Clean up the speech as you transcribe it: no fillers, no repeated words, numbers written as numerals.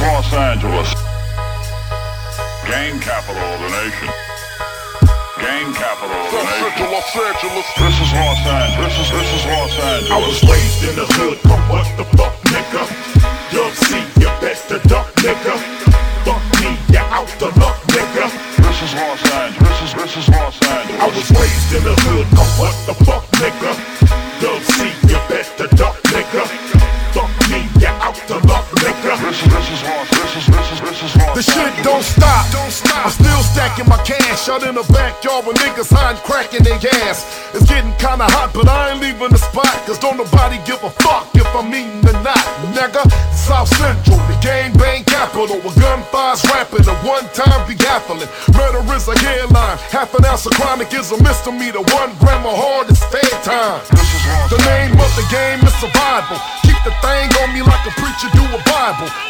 Los Angeles, gang capital of the nation. Gang capital of the nation. Los Angeles. This is Los Angeles. This is Los Angeles. I was raised in the hood, but what the fuck, nigga? Dub C, you best to duck, nigga. Fuck me, you out the luck, nigga. This is Los Angeles. This is Los Angeles. I was raised in the hood, but what the fuck, nigga? Dub C, you best to duck, nigga. Fuck me, you out the luck, nigga. This is Los. This is Los. The shit don't stop. I'm still stacking my cash out in the backyard with niggas hiding cracking their ass. It's getting kinda hot, but I ain't leaving the spot, cause don't nobody give a fuck if I'm eating or not, nigga. South Central, the gang bang capital, with gunfires rapping and one-time be gaffling. Murder is a headline, half an ounce of chronic is a misdemeanor, 1 gram of hard is fair time. The name of the game is survival. Keep the thing on me like a preacher do a Bible.